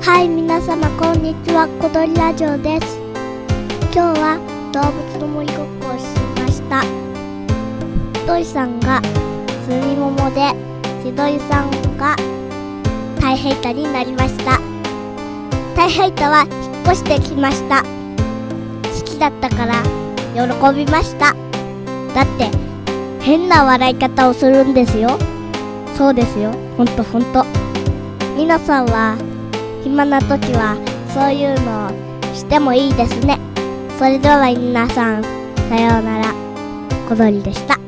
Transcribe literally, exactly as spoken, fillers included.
はい、皆様こんにちは。小鳥ラジオです。今日は動物の森ごっこをしました。といさんがすみももで、しどいさんがタイヘイタになりました。タイヘイタは引っ越してきました。好きだったから喜びました。だって変な笑い方をするんですよ。そうですよ、ほんとほんと。皆さんは暇な時はそういうのをしてもいいですね。それでは皆さん、さようなら。小鳥でした。